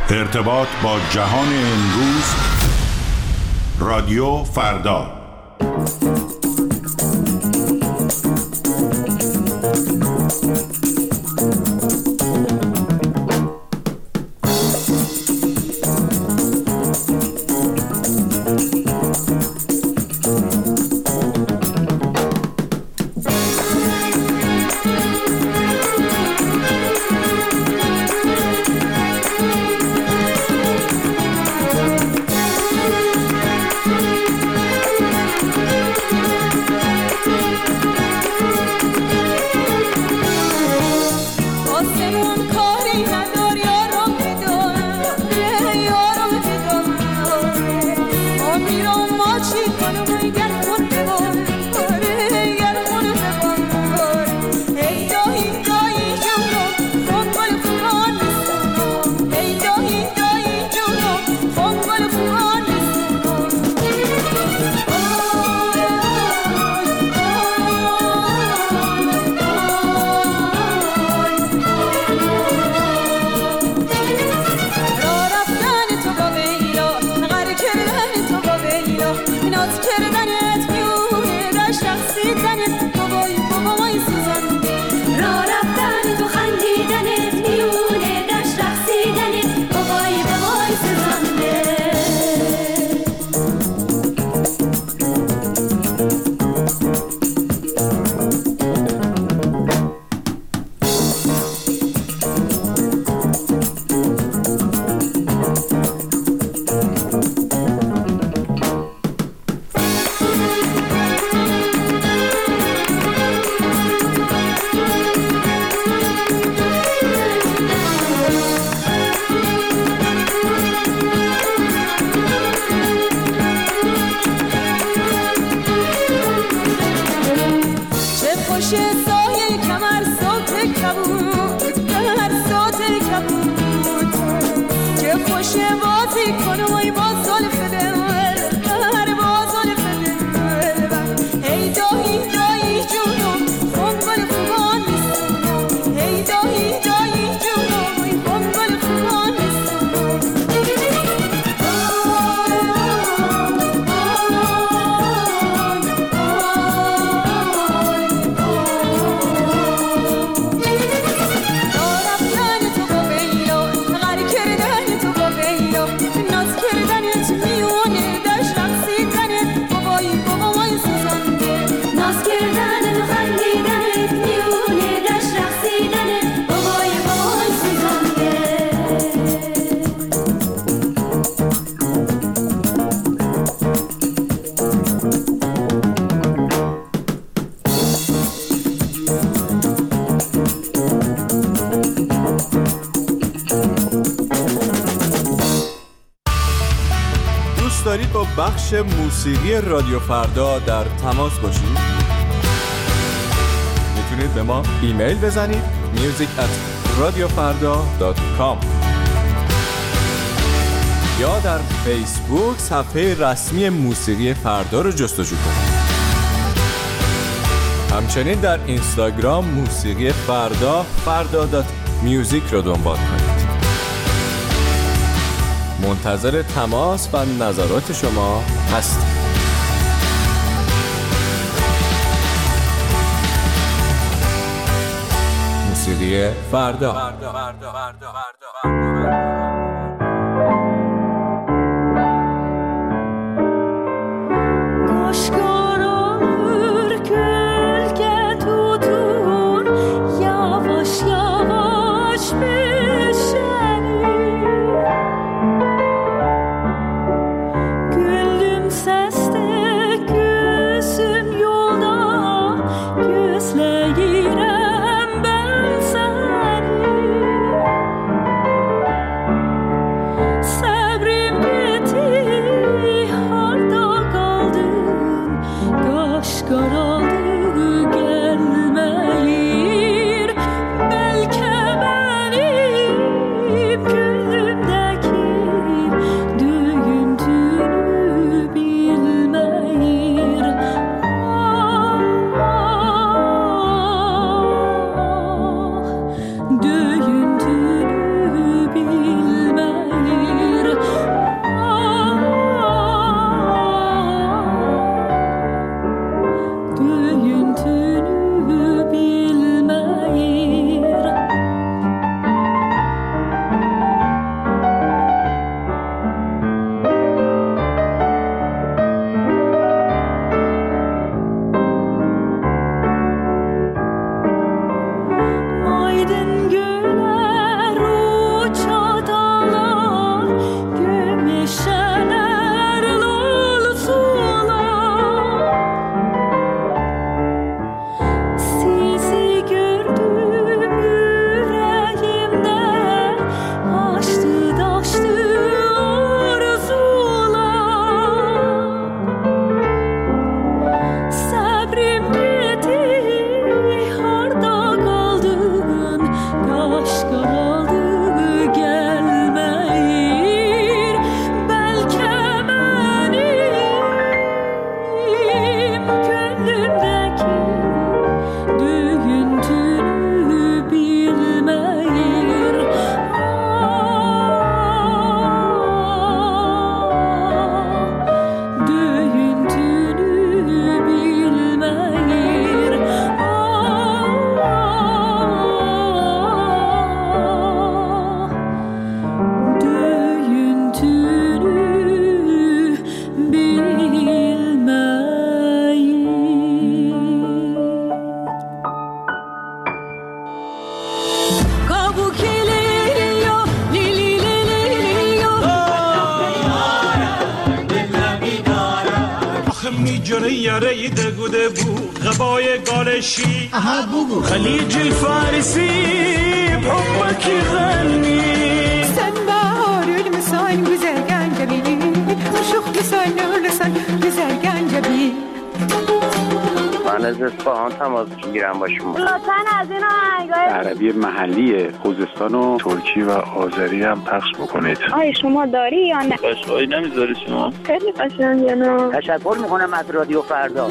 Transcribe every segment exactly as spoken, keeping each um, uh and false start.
ارتباط با جهان امروز، رادیو فردا. دارید با بخش موسیقی رادیو فردا در تماس باشید؟ میتونید به ما ایمیل بزنید میوزیک ات رادیو فردا دات کام یا در فیسبوک صفحه رسمی موسیقی فردا رو جستجو کنید. همچنین در اینستاگرام موسیقی فردا فردا دات میوزیک رو دنبال کنید. منتظر تماس و نظرات شما هستیم. موسیقی فردا. Gözlerim ben seni جنه یاره دگوده بو غبای گالشی اها بگو خلیج الفارسی بحبکی غنی sen baharül misal güzel gencebi aşık misal nurlusan güzel gencebi من از اصفهان تماس میگیرم با شما. لطفاً از این آهنگای عربی محلی خوزستان و ترکی و آذری هم پخش بکنید. آی شما داری یا نه؟ قشقایی نمیذاری شما؟ خیلی قشنگه نه. تشکر میکنم از رادیو فردا.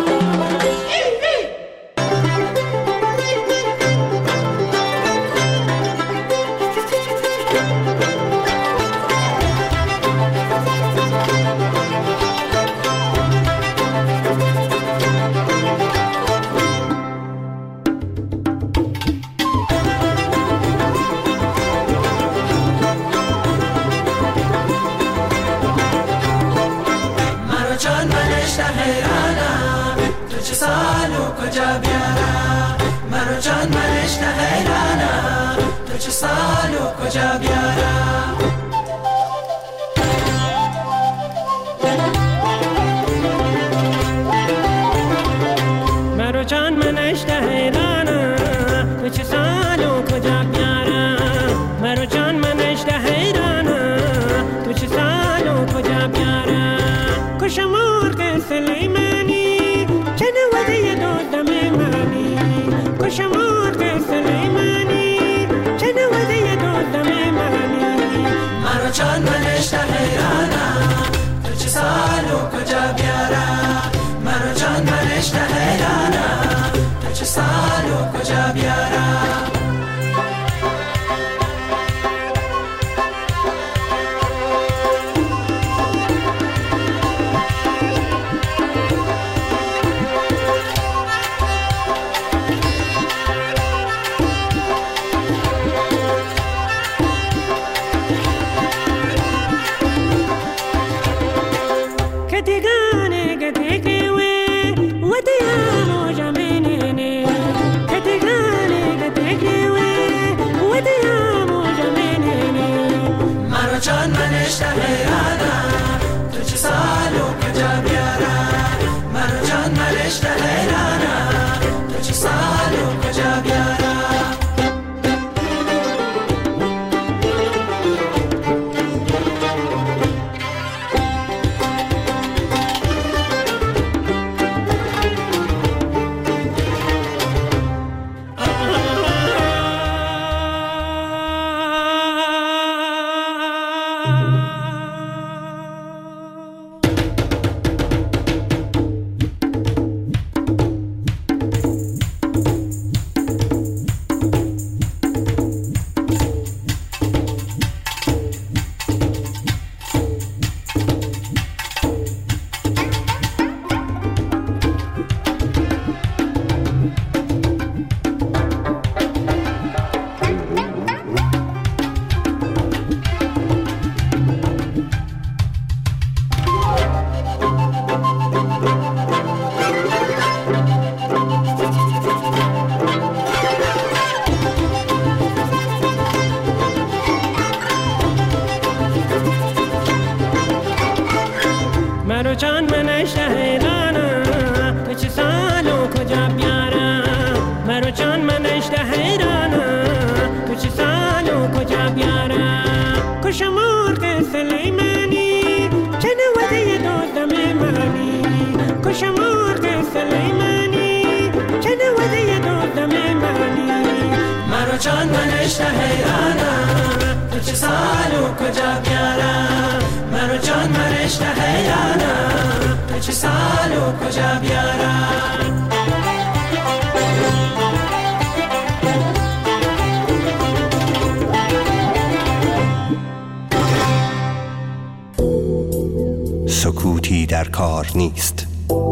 سکوتی در کار نیست.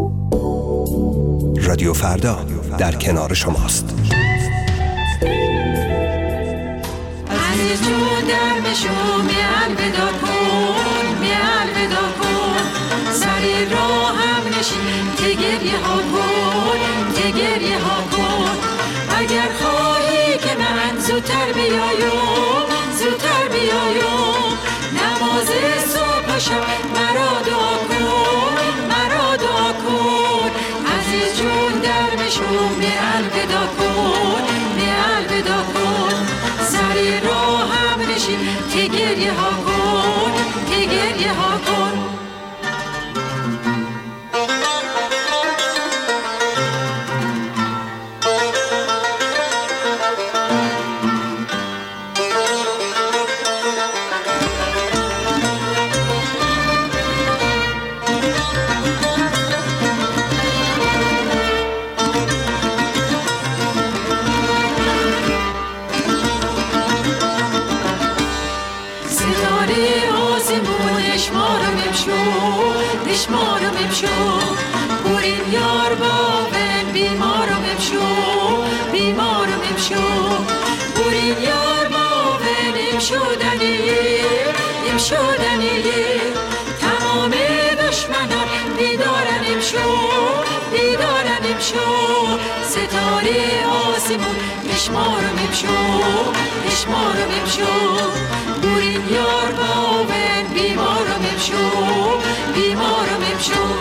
رادیو فردا در کنار شماست. از جون در بشو می الودا کن می الودا کن سری راه هم نشین که گریه ها کن که گریه ها کن اگر خواهی که من زودتر بیایم زودتر بیایم نماز صبح و شب مرا دعا کن مرا دعا کن گریه ها کن که گریه ها کن. دشمارم امشو برین یار باون بیمارم امشو بیمارم امشو برین یار باون امشو دنیه امشو دنیه تمام دشمنان بیدارن امشو بیدارن امشو ستاره آسمون دشمارم امشو دشمارم امشو برین یار باون بیمارم امشو بیمارم امشو.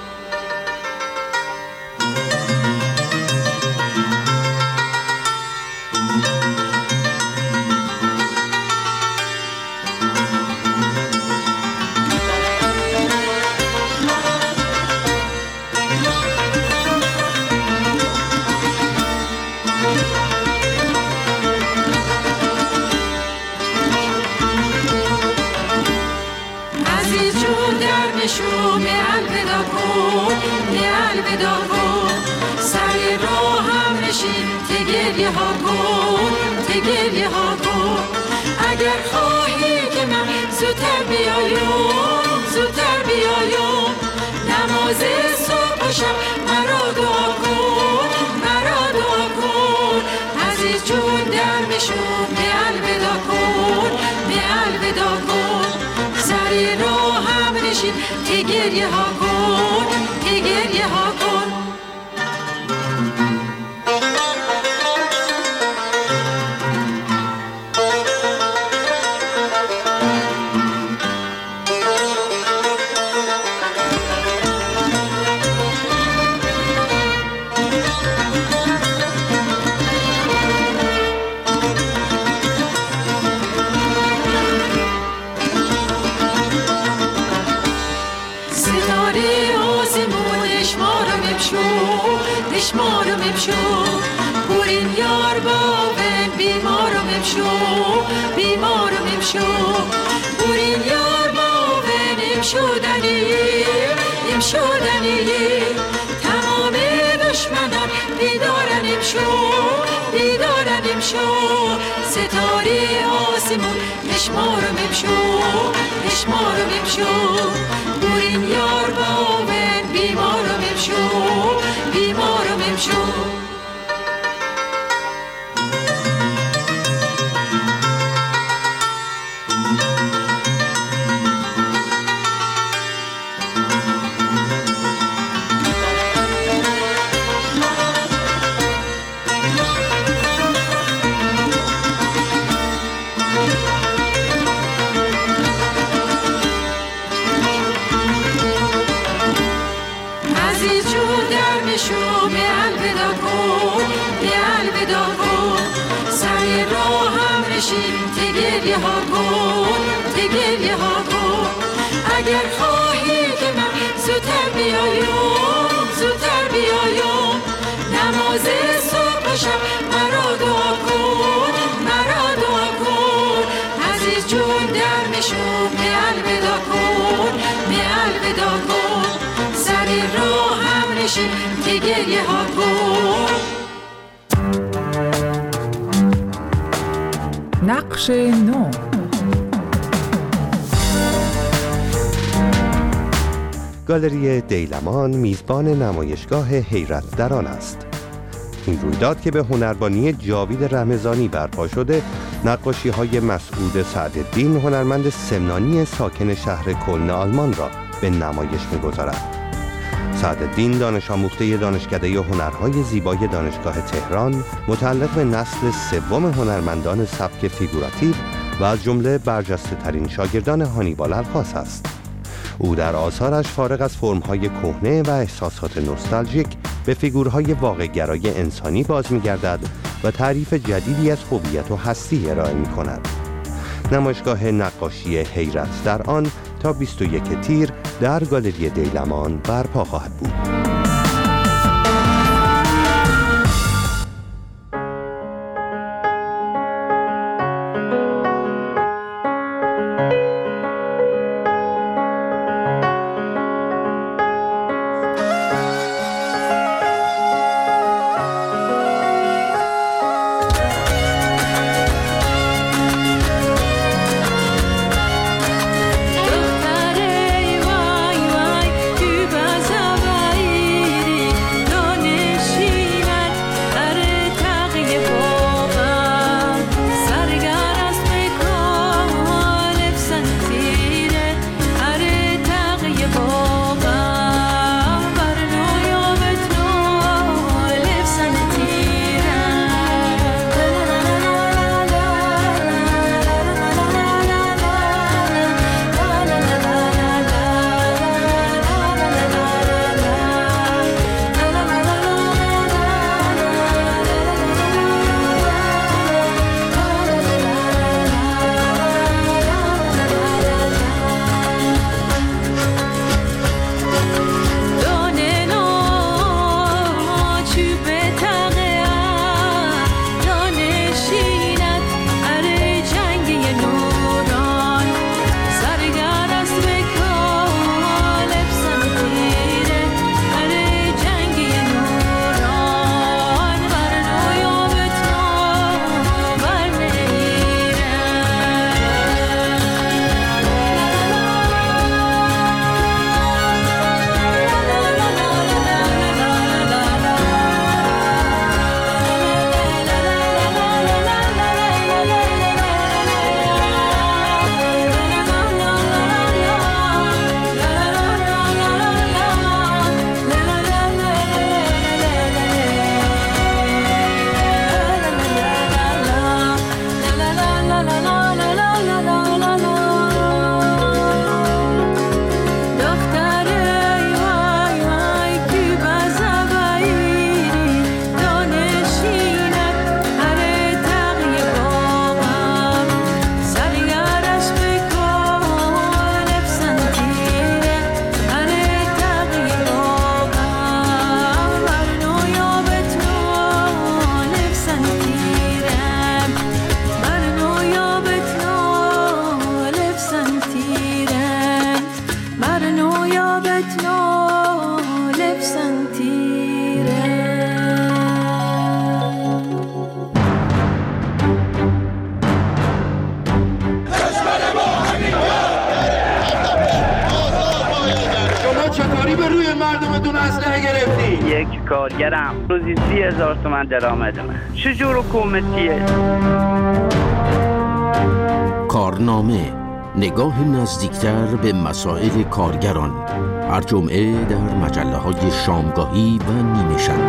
شو می الودا کن می الودا کن سر راه هم نشین ته گریه ها کن ته گریه ها کن. اگر خواهی که من زودتر بیایم زودتر بیایم نماز صبح و شب مرا دعا کن مرا دعا کن. عزیز جون در میشو می الودا کن می الودا کن سر راه هم نشین ته گریه ها کن ته گریه ها کن. دشمارم امشو برین یار باون بیمارم امشو بیمارم امشو برین یار باون امشو دنیه امشو دنیه تمام دشمنان بیدارن امشو بیدارن امشو ستاره آسمون دشمارم امشو دشمارم امشو برین یار باون بیمارم امشو بیمارم امشو. شو می الودا کن می الودا کن سر راه هم نشین ته گریه ها کن ته گریه ها کن. اگر خواهی که من زودتر بیایم زودتر بیایم نماز صبح و شب مرا دعا کن مرا دعا کن. عزیز جون در میشو می الودا کن می الودا کن سر راه هم نشین ته گریه ها کن. نقش نو گالری دیلمان میزبان نمایشگاه حیرت در آن است. این رویداد که به هنربانی جاوید رمضانی برپا شده، نقاشی‌های مسعود سعدالدین هنرمند سمنانی ساکن شهر کلن آلمان را به نمایش می‌گذارد. سعدالدین دانش آموخته دانشکده هنرهای زیبای دانشگاه تهران، متعلق به نسل سوم هنرمندان سبک فیگوراتیو و از جمله برجسته ترین شاگردان هانیبال الخاص است. او در آثارش فارغ از فرم‌های کهنه و احساسات نوستالژیک به فیگورهای واقع‌گرای انسانی باز می‌گردد و تعریف جدیدی از هویت و هستی ارائه می‌کند. نمایشگاه نقاشی حیرت در آن تا بیست و یک تیر در گالری دیلمان برپا خواهد بود. یک کارگرم روزی سی هزار تومن درآمدمه. چجور حکومتیه؟ کارنامه، نگاه نزدیکتر به مسائل کارگران، هر جمعه در مجله های شامگاهی و نیمه شب.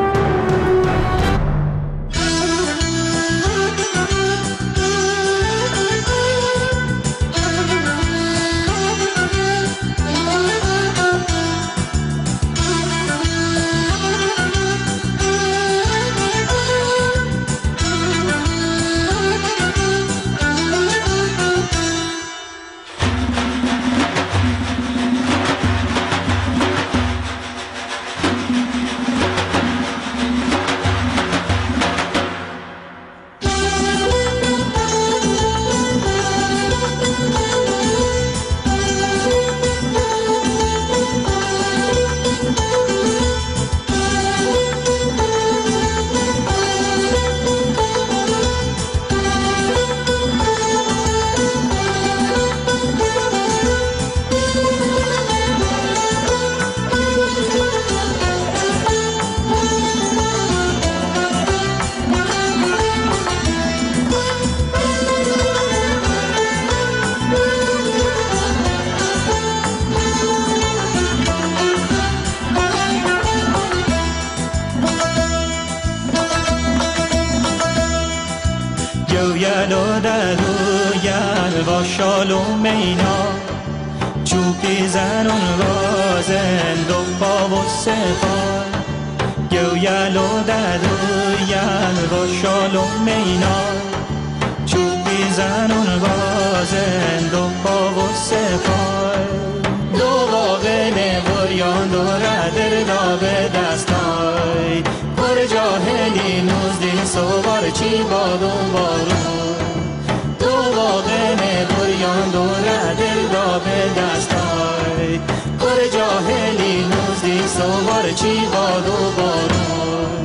با شال و مینا چوبی زنون وازن دو پا و سپار گو یل و ددو یل با شال و مینا چوبی زنون بازن دو پا و سه پای دو واقعه بریان دو ردر دابه دستای پر جاهلی نوزدی سوار چی بادون بارون دو واقعه بریان دو ردر دابه دستای پر جاهلی نوزدی سوار چی بادون بارون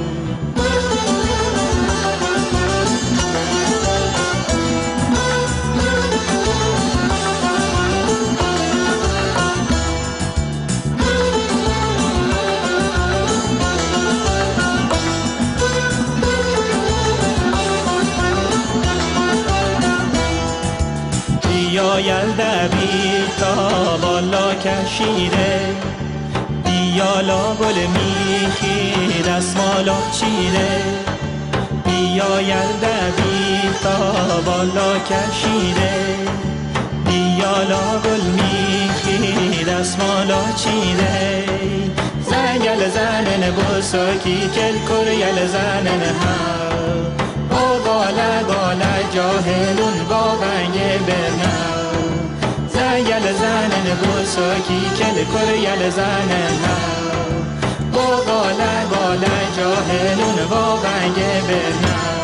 بیا یلده بی تا بالا کشیده بیا لا گل میخی دستمالا چیده بیا یلده بی تا بالا کشیده بیا لا گل میخی دستمالا چیده زنگل زنن بساکی کل کر یل زنن هم با گاله گاله جاهلون با بنگ برنم زنگل زنن بساکی کل کر یل زنن هم با گاله گاله جاهلون با بنگ برنم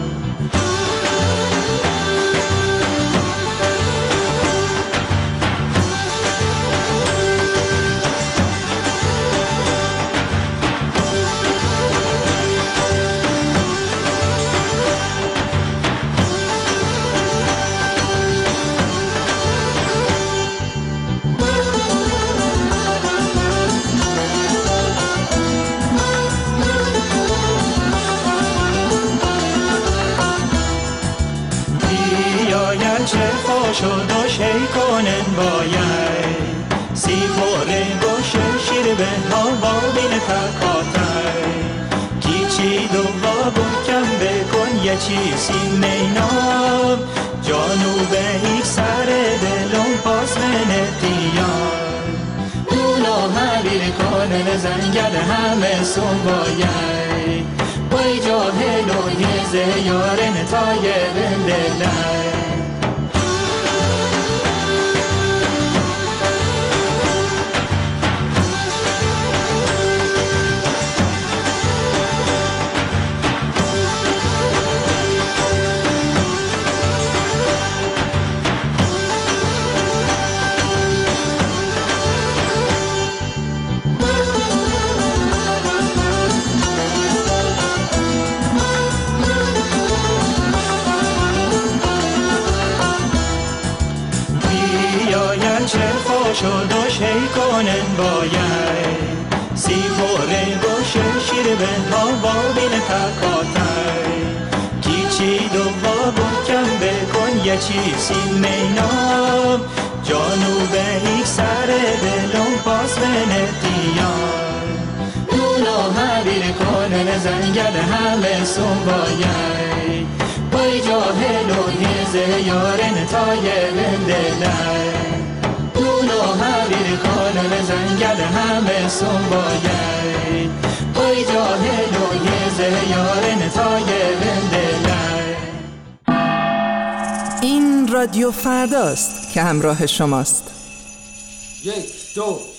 چه خوشو دوشه کنن باید سی خوره گوشه شیر به هوا بین تکاتر کی چی دو بابو کم بکن یه چی سی مینام جانو به یک سر دلون پاس منتیان اونا حبیر کنن زنگل همه سون باید بای جاهل و یه زیارن تای بندلن چه خوشو دوشه کنن باید سی خوره گوشه شیر به هوا بین تکاتر کی چی دو بابو کم بکن یه چی سی مینام جانو به یک سر دلون پاس بنتیان اونو حبیر کنن زنگل همه سون باید بای جاهل و یه زیارن تای بندلن اونو حبیر کنن زنگل همه سون باید بای جاهل و یه زیارن تای بندلن. این رادیو فرداست که همراه شماست. یک دو